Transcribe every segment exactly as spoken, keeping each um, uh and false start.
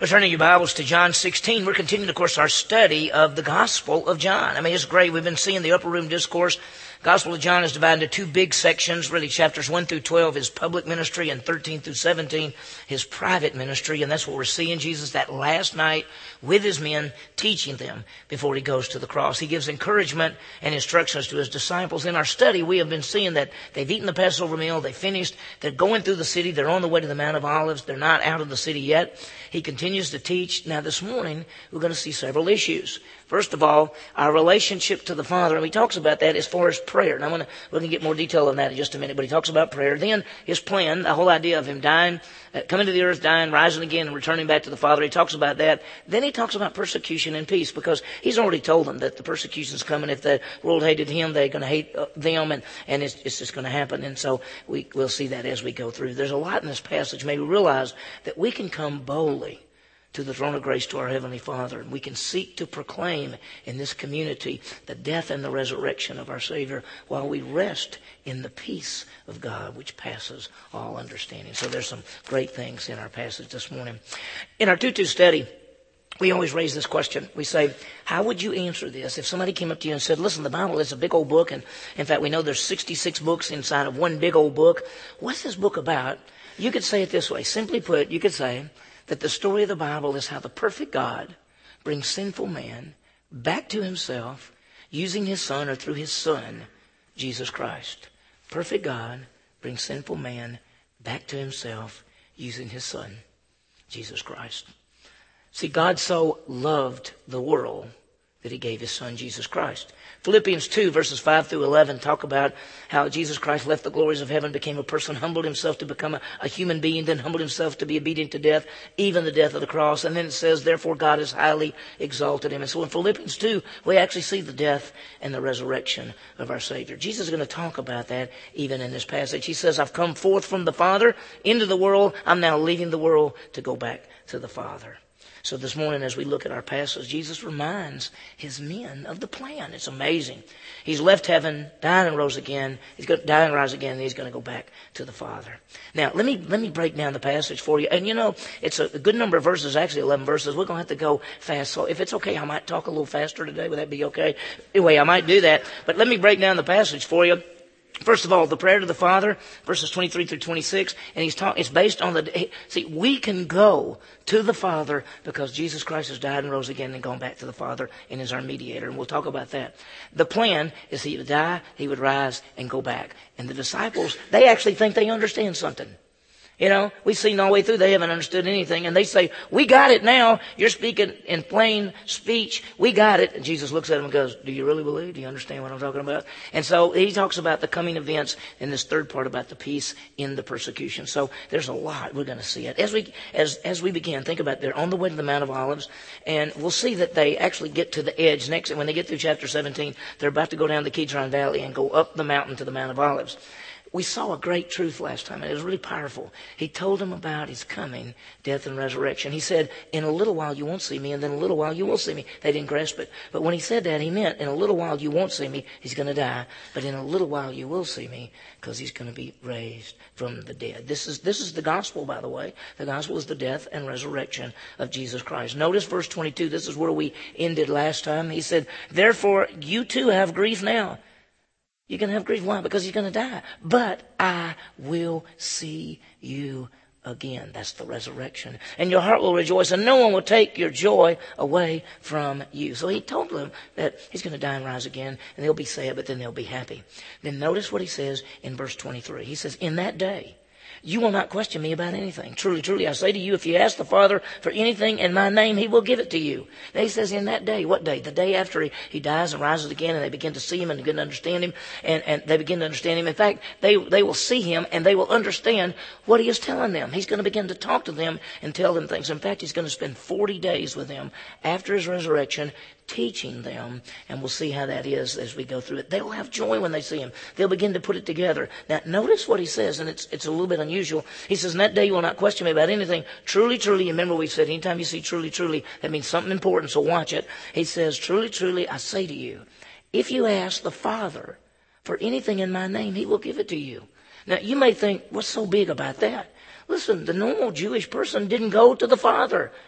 Turning your Bibles to John sixteen, we're continuing, of course, our study of the Gospel of John. I mean, it's great. We've been seeing the Upper Room Discourse. Gospel of John is divided into two big sections, really chapters one through twelve, his public ministry, and thirteen through seventeen, his private ministry. And that's what we're seeing Jesus that last night with his men, teaching them before he goes to the cross. He gives encouragement and instructions to his disciples. In our study, we have been seeing that they've eaten the Passover meal, they finished, they're going through the city, they're on the way to the Mount of Olives, they're not out of the city yet. He continues to teach. Now this morning, we're going to see several issues. First of all, our relationship to the Father, and he talks about that as far as prayer. And I'm going to, we're going to get more detail on that in just a minute, but he talks about prayer. Then his plan, the whole idea of him dying, uh, coming to the earth, dying, rising again, and returning back to the Father. He talks about that. Then he talks about persecution and peace, because he's already told them that the persecution's coming. If the world hated him, they're going to hate uh, them, and, and it's, it's just going to happen. And so we, we'll see that as we go through. There's a lot in this passage. Maybe realize that we can come boldly to the throne of grace to our Heavenly Father. And we can seek to proclaim in this community the death and the resurrection of our Savior while we rest in the peace of God, which passes all understanding. So there's some great things in our passage this morning. In our two two study, we always raise this question. We say, how would you answer this if somebody came up to you and said, listen, the Bible is a big old book, and in fact we know there's sixty-six books inside of one big old book. What's this book about? You could say it this way. Simply put, you could say that the story of the Bible is how the perfect God brings sinful man back to himself using his Son, or through his Son, Jesus Christ. Perfect God brings sinful man back to himself using his Son, Jesus Christ. See, God so loved the world that he gave his Son, Jesus Christ. Philippians two, verses five through eleven, talk about how Jesus Christ left the glories of heaven, became a person, humbled himself to become a, a human being, then humbled himself to be obedient to death, even the death of the cross. And then it says, therefore God has highly exalted him. And so in Philippians two, we actually see the death and the resurrection of our Savior. Jesus is going to talk about that even in this passage. He says, I've come forth from the Father into the world. I'm now leaving the world to go back to the Father. So this morning, as we look at our passage, Jesus reminds his men of the plan. It's amazing. He's left heaven, died and rose again. He's going to die and rise again, and he's going to go back to the Father. Now, let me let me break down the passage for you. And you know, it's a, a good number of verses, actually eleven verses. We're going to have to go fast. So if it's okay, I might talk a little faster today. Would that be okay? Anyway, I might do that. But let me break down the passage for you. First of all, the prayer to the Father, verses twenty-three through twenty-six, and he's talk, it's based on the, see, we can go to the Father because Jesus Christ has died and rose again and gone back to the Father and is our mediator, and we'll talk about that. The plan is he would die, he would rise, and go back. And the disciples, they actually think they understand something. You know, we've seen all the way through, they haven't understood anything. And they say, we got it now. You're speaking in plain speech. We got it. And Jesus looks at them and goes, do you really believe? Do you understand what I'm talking about? And so he talks about the coming events in this third part about the peace in the persecution. So there's a lot we're going to see it. As we, as, as we begin, think about it. They're on the way to the Mount of Olives. And we'll see that they actually get to the edge next. And when they get through chapter seventeen, they're about to go down the Kidron Valley and go up the mountain to the Mount of Olives. We saw a great truth last time, and it was really powerful. He told them about his coming, death, and resurrection. He said, in a little while you won't see me, and then in a little while you will see me. They didn't grasp it. But when he said that, he meant, in a little while you won't see me, he's going to die. But in a little while you will see me, because he's going to be raised from the dead. This is, this is the gospel, by the way. The gospel is the death and resurrection of Jesus Christ. Notice verse twenty-two. This is where we ended last time. He said, therefore you too have grief now. You're going to have grief. Why? Because he's going to die. But I will see you again. That's the resurrection. And your heart will rejoice, and no one will take your joy away from you. So he told them that he's going to die and rise again, and they'll be sad, but then they'll be happy. Then notice what he says in verse twenty-three. He says, in that day, you will not question me about anything. Truly, truly, I say to you, if you ask the Father for anything in my name, he will give it to you. Now he says in that day, what day? The day after he, he dies and rises again, and they begin to see him and begin to understand him, and, and they begin to understand him. In fact, they, they will see him and they will understand what he is telling them. He's going to begin to talk to them and tell them things. In fact, he's going to spend forty days with them after his resurrection, teaching them, and we'll see how that is as we go through it. They will have joy when they see him. They'll begin to put it together. Now, notice what he says, and it's it's a little bit unusual. He says, in that day you will not question me about anything. Truly, truly, remember we said, anytime you see truly, truly, that means something important, so watch it. He says, truly, truly, I say to you, if you ask the Father for anything in my name, he will give it to you. Now, you may think, what's so big about that? Listen, the normal Jewish person didn't go to the Father.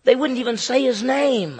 They wouldn't even say his name.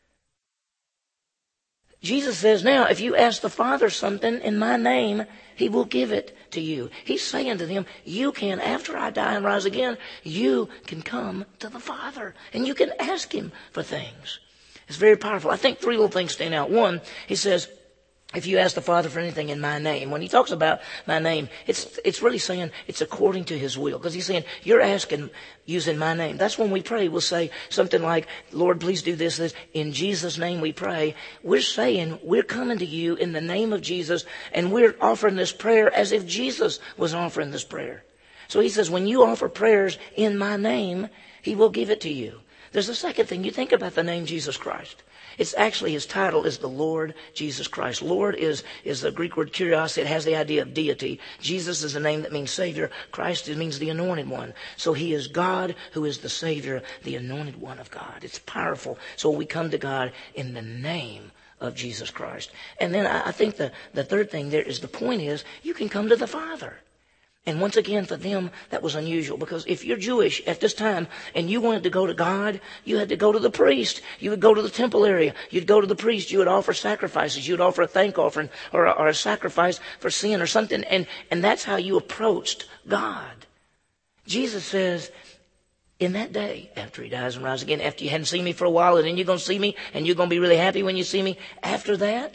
Jesus says, now, if you ask the Father something in my name, he will give it to you. He's saying to them, you can, after I die and rise again, you can come to the Father and you can ask him for things. It's very powerful. I think three little things stand out. One, he says, if you ask the Father for anything in my name, when he talks about my name, it's it's really saying it's according to his will. Because he's saying, you're asking using my name. That's when we pray. We'll say something like, Lord, please do this, this. In Jesus' name we pray. We're saying we're coming to you in the name of Jesus, and we're offering this prayer as if Jesus was offering this prayer. So he says, when you offer prayers in my name, he will give it to you. There's a second thing. You think about the name Jesus Christ. It's actually, his title is the Lord Jesus Christ. Lord is, is the Greek word kurios. It has the idea of deity. Jesus is a name that means Savior. Christ means the anointed one. So he is God who is the Savior, the anointed one of God. It's powerful. So we come to God in the name of Jesus Christ. And then I, I think the, the third thing there is, the point is, you can come to the Father. And once again, for them, that was unusual. Because if you're Jewish at this time and you wanted to go to God, you had to go to the priest. You would go to the temple area. You'd go to the priest. You would offer sacrifices. You would offer a thank offering or a, or a sacrifice for sin or something. And, and that's how you approached God. Jesus says, in that day, after he dies and rises again, after you hadn't seen me for a while, and then you're going to see me, and you're going to be really happy when you see me. After that,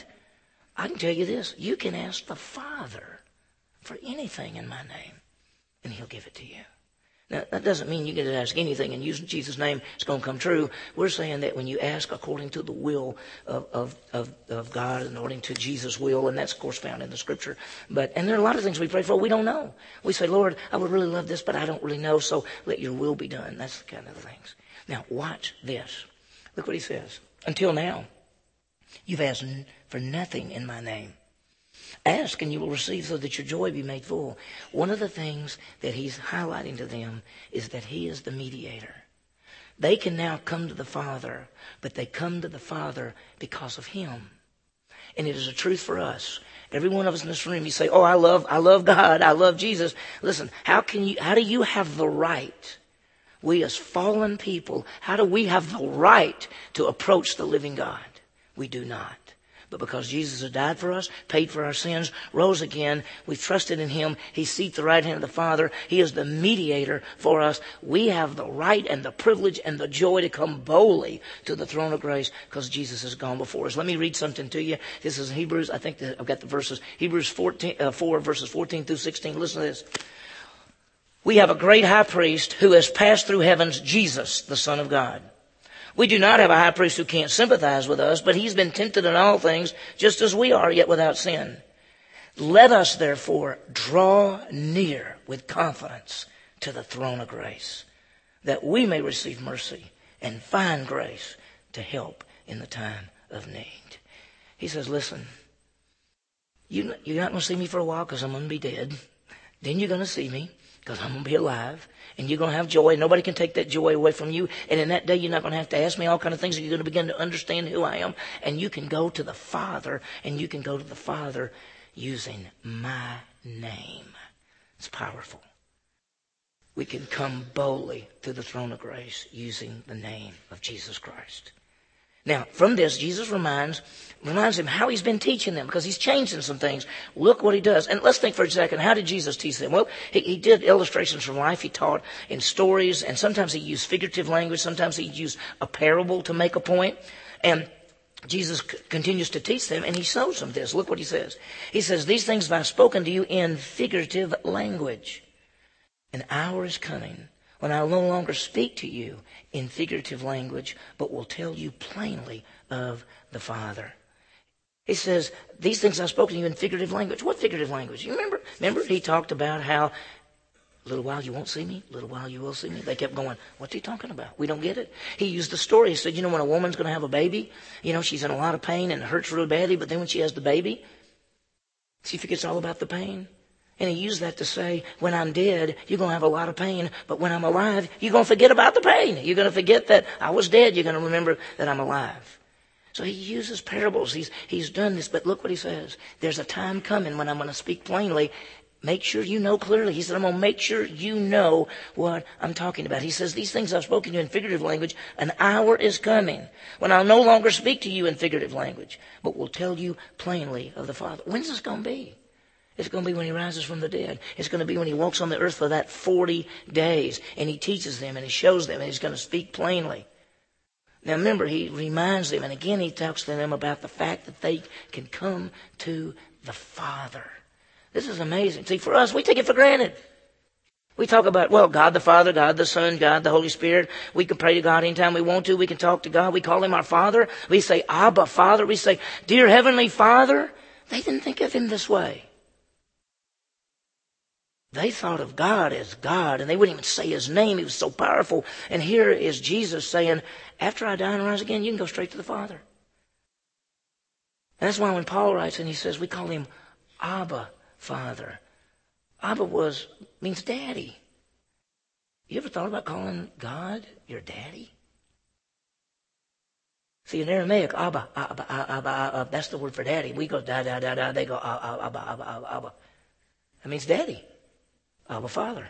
I can tell you this. You can ask the Father for anything in my name, and he'll give it to you. Now, that doesn't mean you get to ask anything and using Jesus' name, it's going to come true. We're saying that when you ask according to the will of, of, of, of God, and according to Jesus' will, and that's, of course, found in the Scripture. But and there are a lot of things we pray for we don't know. We say, Lord, I would really love this, but I don't really know, so let your will be done. That's the kind of things. Now, watch this. Look what he says. Until now, you've asked for nothing in my name. Ask and you will receive so that your joy be made full. One of the things that he's highlighting to them is that he is the mediator. They can now come to the Father, but they come to the Father because of him. And it is a truth for us. Every one of us in this room, you say, oh, I love, I love God. I love Jesus. Listen, how can you, how do you have the right? We as fallen people, how do we have the right to approach the living God? We do not. But because Jesus has died for us, paid for our sins, rose again, we've trusted in him. He seats the right hand of the Father. He is the mediator for us. We have the right and the privilege and the joy to come boldly to the throne of grace because Jesus has gone before us. Let me read something to you. This is Hebrews. I think that I've got the verses. Hebrews fourteen, uh, four, verses fourteen through sixteen. Listen to this. We have a great high priest who has passed through heavens, Jesus, the Son of God. We do not have a high priest who can't sympathize with us, but he's been tempted in all things, just as we are, yet without sin. Let us, therefore, draw near with confidence to the throne of grace, that we may receive mercy and find grace to help in the time of need. He says, listen, you, you're not going to see me for a while because I'm going to be dead. Then you're going to see me because I'm going to be alive. And you're going to have joy. Nobody can take that joy away from you. And in that day, you're not going to have to ask me all kind of things. You're going to begin to understand who I am. And you can go to the Father. And you can go to the Father using my name. It's powerful. We can come boldly to the throne of grace using the name of Jesus Christ. Now, from this, Jesus reminds reminds him how he's been teaching them because he's changing some things. Look what he does. And let's think for a second, how did Jesus teach them? Well, he, he did illustrations from life. He taught in stories, and sometimes he used figurative language. Sometimes he used a parable to make a point. And Jesus c- continues to teach them, and he shows them this. Look what he says. He says, these things have I spoken to you in figurative language. An hour is coming when I will no longer speak to you in figurative language, but will tell you plainly of the Father. He says, these things I've spoken to you in figurative language. What figurative language? You remember? Remember he talked about how a little while you won't see me, a little while you will see me. They kept going, what's he talking about? We don't get it. He used the story. He said, you know, when a woman's going to have a baby, you know, she's in a lot of pain and it hurts really badly, but then when she has the baby, she forgets all about the pain. And he used that to say, when I'm dead, you're going to have a lot of pain, but when I'm alive, you're going to forget about the pain. You're going to forget that I was dead. You're going to remember that I'm alive. So he uses parables. He's, he's done this, but look what he says. There's a time coming when I'm going to speak plainly, Make sure you know clearly. He said, I'm going to make sure you know what I'm talking about. He says, these things I've spoken to you in figurative language. An hour is coming when I'll no longer speak to you in figurative language, but will tell you plainly of the Father. When's this going to be? It's going to be when he rises from the dead. It's going to be when he walks on the earth for that forty days. And he teaches them and he shows them and he's going to speak plainly. Now remember, he reminds them, and again he talks to them about the fact that they can come to the Father. This is amazing. See, for us, we take it for granted. We talk about, well, God the Father, God the Son, God the Holy Spirit. We can pray to God anytime we want to. We can talk to God. We call him our Father. We say, Abba, Father. We say, dear Heavenly Father. They didn't think of him this way. They thought of God as God, and they wouldn't even say his name. He was so powerful. And here is Jesus saying, after I die and rise again, you can go straight to the Father. And that's why when Paul writes and he says, we call him Abba, Father. Abba was means daddy. You ever thought about calling God your daddy? See, in Aramaic, Abba, Abba, Abba, Abba, Abba, that's the word for daddy. We go da, da, da, da. They go Abba, Abba, Abba, Abba, Abba. That means daddy. Abba, Father.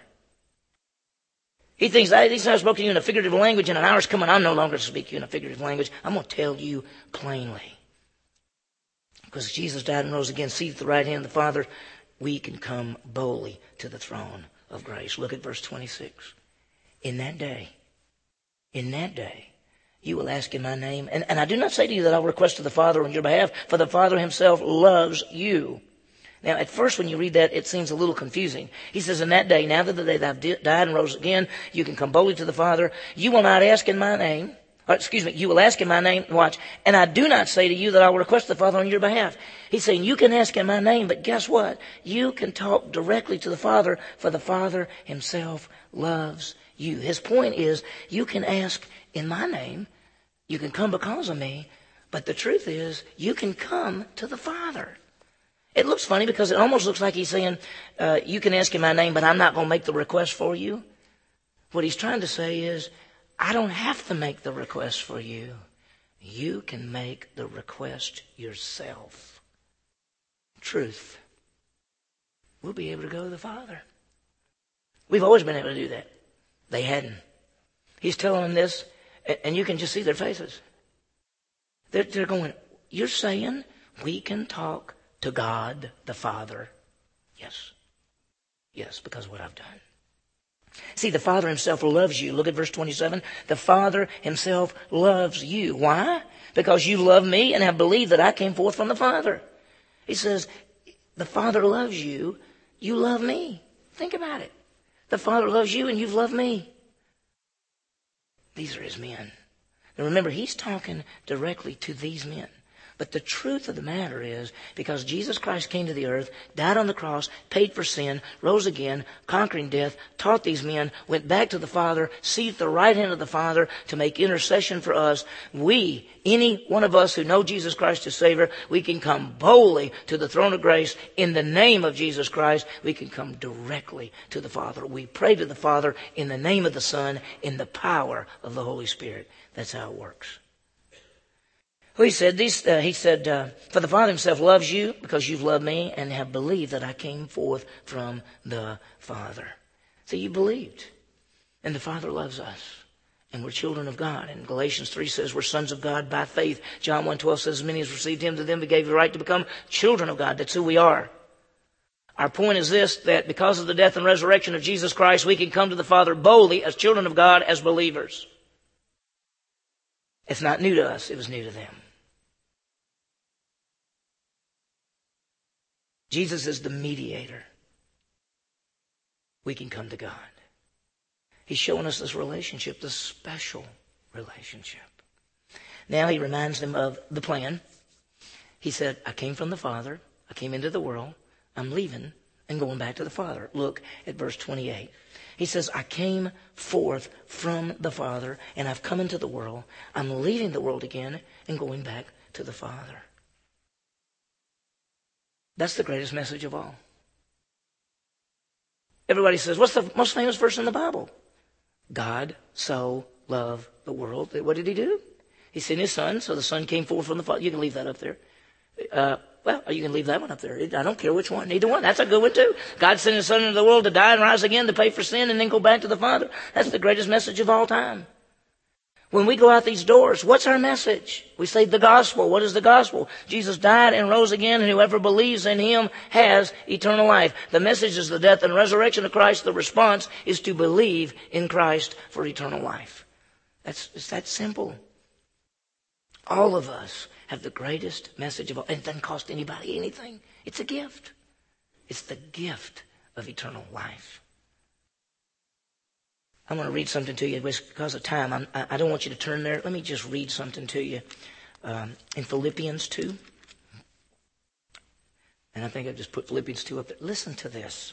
He thinks, I, he says, I spoke to you in a figurative language, and an hour's coming. I'm no longer to speak to you in a figurative language. I'm going to tell you plainly. Because Jesus died and rose again, seated at the right hand of the Father, we can come boldly to the throne of grace. Look at verse twenty-six. In that day, in that day, you will ask in my name. And, and I do not say to you that I will request to the Father on your behalf, for the Father himself loves you. Now, at first, when you read that, it seems a little confusing. He says, in that day, now that the day that I've died and rose again, you can come boldly to the Father. You will not ask in my name. Or, excuse me, you will ask in my name. Watch. And I do not say to you that I will request the Father on your behalf. He's saying, you can ask in my name, but guess what? You can talk directly to the Father, for the Father himself loves you. His point is, you can ask in my name. You can come because of me. But the truth is, you can come to the Father. It looks funny because it almost looks like he's saying, uh, you can ask in my name, but I'm not going to make the request for you. What he's trying to say is, I don't have to make the request for you. You can make the request yourself. Truth. We'll be able to go to the Father. We've always been able to do that. They hadn't. He's telling them this, and you can just see their faces. They're, they're going, you're saying we can talk to God the Father? Yes. Yes, because of what I've done. See, the Father himself loves you. Look at verse twenty-seven. The Father himself loves you. Why? Because you love me and have believed that I came forth from the Father. He says, the Father loves you. You love me. Think about it. The Father loves you and you've loved me. These are his men. Now remember, he's talking directly to these men. But the truth of the matter is, because Jesus Christ came to the earth, died on the cross, paid for sin, rose again, conquering death, taught these men, went back to the Father, seated at the right hand of the Father to make intercession for us, we, any one of us who know Jesus Christ as Savior, we can come boldly to the throne of grace in the name of Jesus Christ. We can come directly to the Father. We pray to the Father in the name of the Son, in the power of the Holy Spirit. That's how it works. Well, he said, these, uh, he said, uh, for the Father himself loves you because you've loved me and have believed that I came forth from the Father. So you believed. And the Father loves us. And we're children of God. And Galatians three says we're sons of God by faith. John one twelve says, as many as received him, to them he gave the right to become children of God. That's who we are. Our point is this, that because of the death and resurrection of Jesus Christ, we can come to the Father boldly as children of God, as believers. It's not new to us. It was new to them. Jesus is the mediator. We can come to God. He's showing us this relationship, this special relationship. Now he reminds them of the plan. He said, I came from the Father. I came into the world. I'm leaving and going back to the Father. Look at verse twenty-eight. He says, I came forth from the Father and I've come into the world. I'm leaving the world again and going back to the Father. That's the greatest message of all. Everybody says, what's the most famous verse in the Bible? God so loved the world. What did he do? He sent his son, so the son came forth from the Father. You can leave that up there. Uh, Well, you can leave that one up there. I don't care which one. Either one. That's a good one too. God sent His Son into the world to die and rise again to pay for sin and then go back to the Father. That's the greatest message of all time. When we go out these doors, what's our message? We say the gospel. What is the gospel? Jesus died and rose again, and whoever believes in Him has eternal life. The message is the death and resurrection of Christ. The response is to believe in Christ for eternal life. That's, it's that simple. All of us have the greatest message of all. And it doesn't cost anybody anything. It's a gift. It's the gift of eternal life. I'm going to read something to you because of time. I'm, I don't want you to turn there. Let me just read something to you um, in Philippians two. And I think I just put Philippians two up there. Listen to this.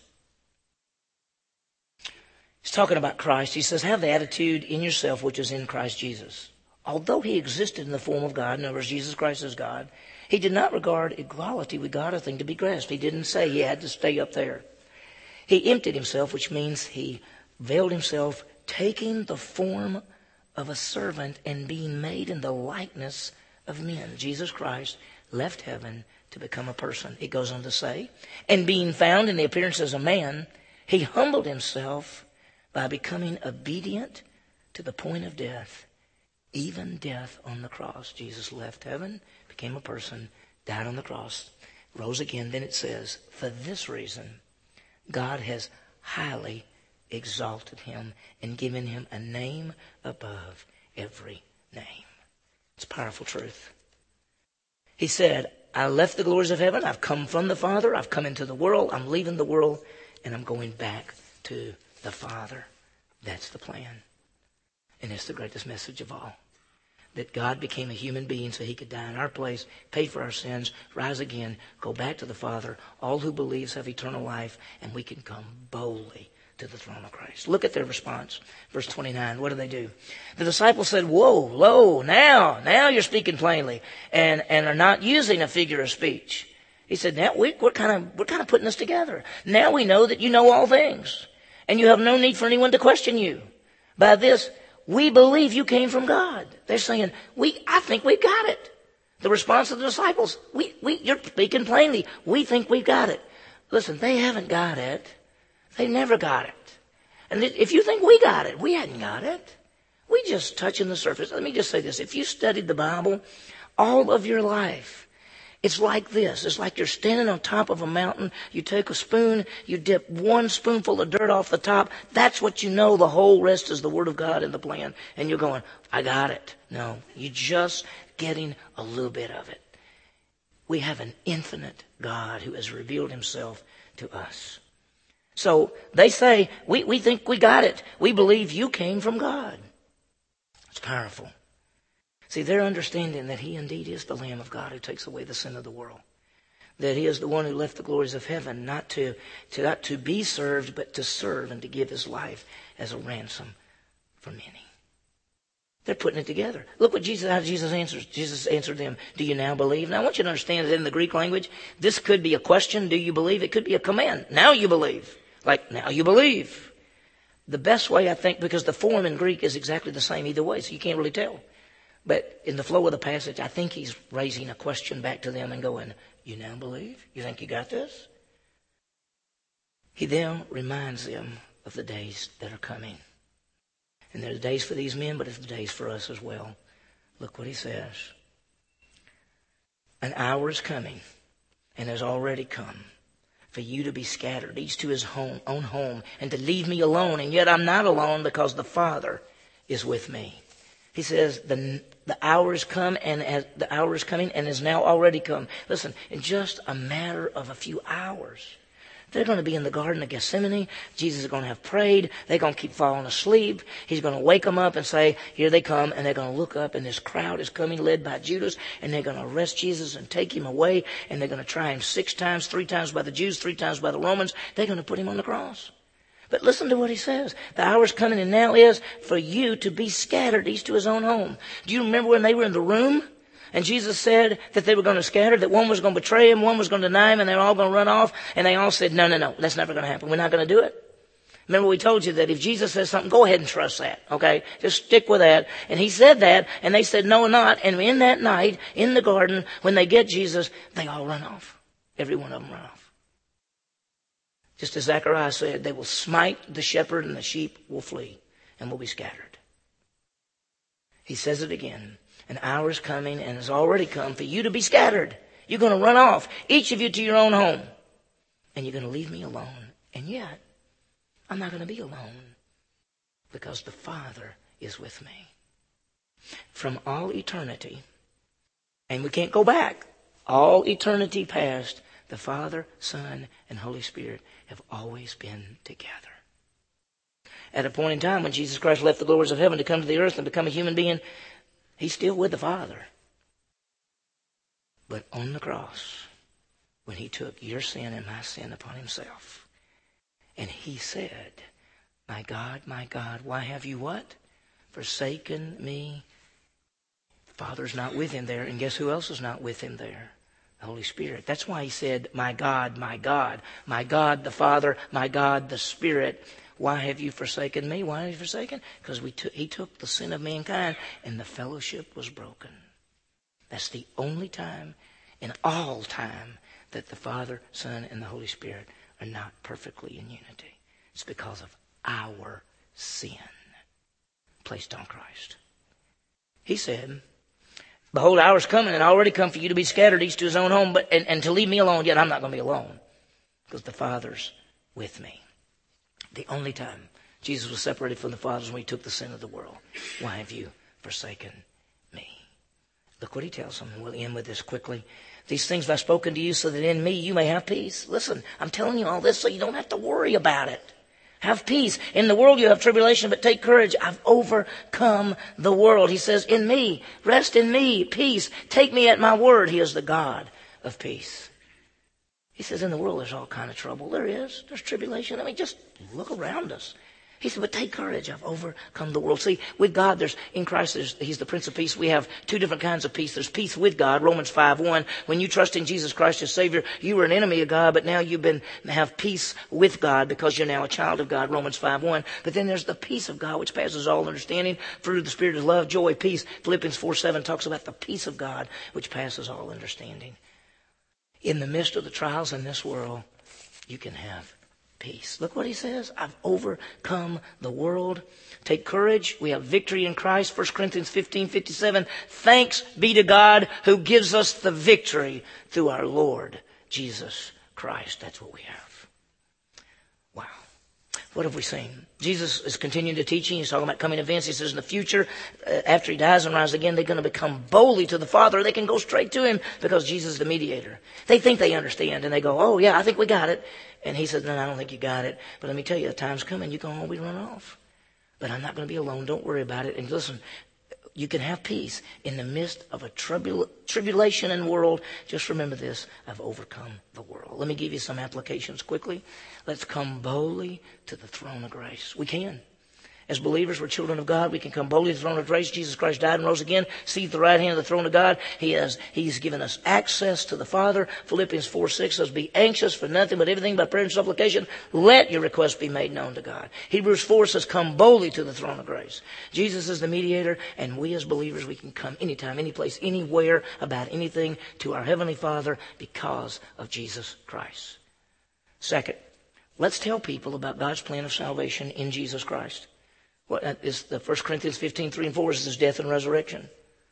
He's talking about Christ. He says, have the attitude in yourself which is in Christ Jesus. Although He existed in the form of God, in other words, Jesus Christ is God, He did not regard equality with God a thing to be grasped. He didn't say He had to stay up there. He emptied Himself, which means He veiled Himself, taking the form of a servant and being made in the likeness of men. Jesus Christ left heaven to become a person. It goes on to say, and being found in the appearance as a man, He humbled Himself by becoming obedient to the point of death, even death on the cross. Jesus left heaven, became a person, died on the cross, rose again. Then it says, for this reason, God has highly exalted Him and given Him a name above every name. It's powerful truth. He said, I left the glories of heaven. I've come from the Father. I've come into the world. I'm leaving the world and I'm going back to the Father. That's the plan. And it's the greatest message of all. That God became a human being so He could die in our place, pay for our sins, rise again, go back to the Father. All who believes have eternal life, and we can come boldly to the throne of Christ. Look at their response. Verse twenty-nine. What do they do? The disciples said, whoa, lo, now, now you're speaking plainly, and, and are not using a figure of speech. He said, now we, we're kind of, we're kind of putting this together. Now we know that you know all things, and you have no need for anyone to question you. By this, we believe you came from God. They're saying, we, I think we've got it. The response of the disciples, we, we, you're speaking plainly. We think we've got it. Listen, they haven't got it. They never got it. And if you think we got it, we hadn't got it. We just touching the surface. Let me just say this. If you studied the Bible all of your life, it's like this. It's like you're standing on top of a mountain. You take a spoon, you dip one spoonful of dirt off the top. That's what you know. The whole rest is the Word of God and the plan. And you're going, I got it. No, you're just getting a little bit of it. We have an infinite God who has revealed Himself to us. So they say, we, we think we got it. We believe you came from God. It's powerful. See, they're understanding that He indeed is the Lamb of God who takes away the sin of the world. That He is the one who left the glories of heaven, not to, to, not to be served, but to serve and to give His life as a ransom for many. They're putting it together. Look what Jesus, how Jesus answers. Jesus answered them, do you now believe? Now I want you to understand that in the Greek language, this could be a question, do you believe? It could be a command. Now you believe. Like, now you believe. The best way, I think, because the form in Greek is exactly the same either way, so you can't really tell. But in the flow of the passage, I think He's raising a question back to them and going, you now believe? You think you got this? He then reminds them of the days that are coming. And there's days for these men, but it's the days for us as well. Look what He says. An hour is coming, and has already come, for you to be scattered, each to his home, own home, and to leave me alone. And yet I'm not alone, because the Father is with me. He says the the hour is come, and as the hour is coming, and is now already come. Listen, in just a matter of a few hours, they're going to be in the Garden of Gethsemane. Jesus is going to have prayed. They're going to keep falling asleep. He's going to wake them up and say, here they come. And they're going to look up, and this crowd is coming, led by Judas. And they're going to arrest Jesus and take Him away. And they're going to try Him six times, three times by the Jews, three times by the Romans. They're going to put Him on the cross. But listen to what He says. The hour is coming, and now is for you to be scattered, each to his own home. Do you remember when they were in the room? And Jesus said that they were going to scatter, that one was going to betray Him, one was going to deny Him, and they were all going to run off. And they all said, no, no, no, that's never going to happen. We're not going to do it. Remember, we told you that if Jesus says something, go ahead and trust that, okay? Just stick with that. And he said that, and they said, no, not. And in that night, in the garden, when they get Jesus, they all run off. Every one of them run off. Just as Zechariah said, they will smite the shepherd and the sheep will flee and will be scattered. He says it again. An hour is coming and has already come for you to be scattered. You're going to run off, each of you to your own home. And you're going to leave me alone. And yet, I'm not going to be alone because the Father is with me. From all eternity, and we can't go back, all eternity past, the Father, Son, and Holy Spirit have always been together. At a point in time when Jesus Christ left the glories of heaven to come to the earth and become a human being, he's still with the Father. But on the cross, when he took your sin and my sin upon himself, and he said, my God, my God, why have you what? Forsaken me. The Father's not with him there. And guess who else is not with him there? The Holy Spirit. That's why he said, my God, my God, my God the Father, my God the Spirit. Why have you forsaken me? Why have you forsaken? Because we took, he took the sin of mankind and the fellowship was broken. That's the only time in all time that the Father, Son, and the Holy Spirit are not perfectly in unity. It's because of our sin placed on Christ. He said, behold, hours coming and already come for you to be scattered each to his own home, but and, and to leave me alone. Yet I'm not going to be alone because the Father's with me. The only time Jesus was separated from the Father is when he took the sin of the world. Why have you forsaken me? Look what he tells them. We'll end with this quickly. These things I've spoken to you so that in me you may have peace. Listen, I'm telling you all this so you don't have to worry about it. Have peace. In the world you have tribulation, but take courage. I've overcome the world. He says, in me, rest in me, peace. Take me at my word. He is the God of peace. He says, in the world there's all kind of trouble. There is. There's tribulation. I mean, just look around us. He said, but take courage. I've overcome the world. See, with God, there's in Christ, there's, he's the Prince of Peace. We have two different kinds of peace. There's peace with God, Romans five one. When you trust in Jesus Christ as Savior, you were an enemy of God, but now you've been have peace with God because you're now a child of God, Romans five one. But then there's the peace of God, which passes all understanding. Fruit of the Spirit is love, joy, peace. Philippians four seven talks about the peace of God, which passes all understanding. In the midst of the trials in this world, you can have peace. Look what he says. I've overcome the world. Take courage. We have victory in Christ. First Corinthians fifteen fifty-seven. Thanks be to God who gives us the victory through our Lord Jesus Christ. That's what we have. Wow. What have we seen? Jesus is continuing to teaching. He's talking about coming events. He says in the future, uh, after he dies and rises again, they're going to become boldly to the Father. They can go straight to him because Jesus is the mediator. They think they understand and they go, oh yeah, I think we got it. And he says, no, I don't think you got it. But let me tell you, the time's coming. You're going to always run off. But I'm not going to be alone. Don't worry about it. And listen, you can have peace in the midst of a tribul- tribulation in the world. Just remember this. I've overcome the world. Let me give you some applications quickly. Let's come boldly to the throne of grace. We can. As believers, we're children of God. We can come boldly to the throne of grace. Jesus Christ died and rose again. Seated at the right hand of the throne of God. He has, He's given us access to the Father. Philippians four six says, be anxious for nothing but everything by prayer and supplication. Let your requests be made known to God. Hebrews four says, come boldly to the throne of grace. Jesus is the mediator, and we as believers, we can come anytime, any place, anywhere about anything to our Heavenly Father because of Jesus Christ. Second, let's tell people about God's plan of salvation in Jesus Christ. What is the First Corinthians fifteen three and four is his death and resurrection.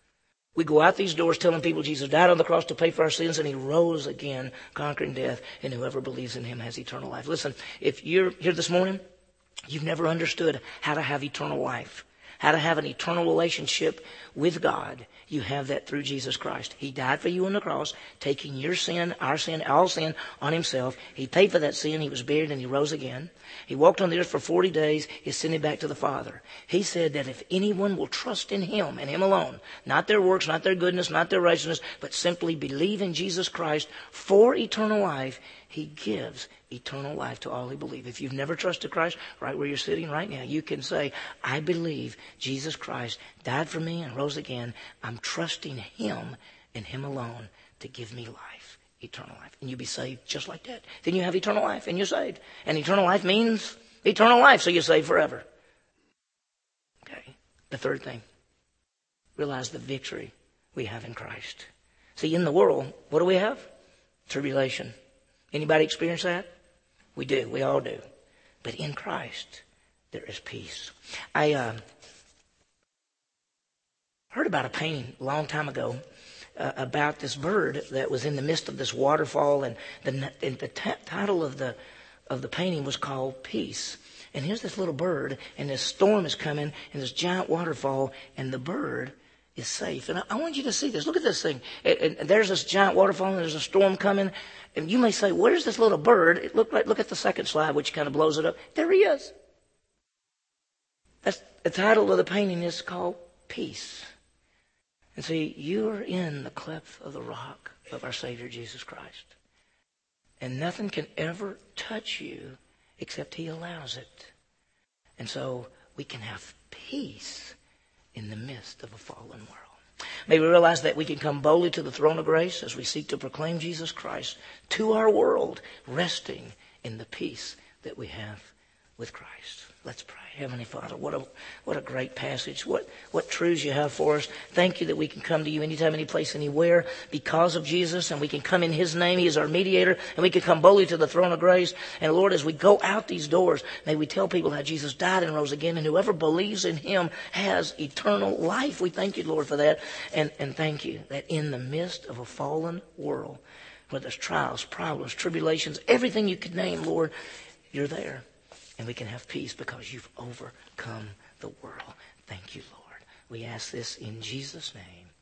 We go out these doors telling people Jesus died on the cross to pay for our sins and he rose again, conquering death, and whoever believes in him has eternal life. Listen, if you're here this morning, you've never understood how to have eternal life, how to have an eternal relationship with God. You have that through Jesus Christ. He died for you on the cross, taking your sin, our sin, all sin on himself. He paid for that sin. He was buried and he rose again. He walked on the earth for forty days. He ascended back to the Father. He said that if anyone will trust in him and him alone, not their works, not their goodness, not their righteousness, but simply believe in Jesus Christ for eternal life, he gives eternal life to all who believe. If you've never trusted Christ, right where you're sitting right now, you can say, I believe Jesus Christ died for me and rose again. I'm trusting him and him alone to give me life, eternal life. And you'll be saved just like that. Then you have eternal life and you're saved. And eternal life means Eternal life, so you're saved forever. Okay. The third thing, realize the victory we have in Christ. See, in the world, what do we have? Tribulation. Anybody experience that? We do. We all do. But in Christ, there is peace. I uh, heard about a painting a long time ago uh, about this bird that was in the midst of this waterfall, and the and the t- title of the of the painting was called Peace. And here's this little bird, and this storm is coming, and this giant waterfall, and the bird is safe. And I, I want you to see this. Look at this thing. And, and there's this giant waterfall, and there's a storm coming. And you may say, where's this little bird? It looked like, look at the second slide, which kind of blows it up. There he is. That's the title of the painting is called Peace. And see, you're in the cleft of the rock of our Savior Jesus Christ. And nothing can ever touch you except He allows it. And so we can have peace in the midst of a fallen world. May we realize that we can come boldly to the throne of grace as we seek to proclaim Jesus Christ to our world, resting in the peace that we have with Christ. Let's pray. Heavenly Father, what a what a great passage. What what truths you have for us. Thank you that we can come to you anytime, any place, anywhere because of Jesus, and we can come in His name. He is our mediator, and we can come boldly to the throne of grace. And Lord, as we go out these doors, may we tell people how Jesus died and rose again, and whoever believes in Him has eternal life. We thank you, Lord, for that. And, and thank you that in the midst of a fallen world, where there's trials, problems, tribulations, everything you could name, Lord, you're there. And we can have peace because you've overcome the world. Thank you, Lord. We ask this in Jesus' name.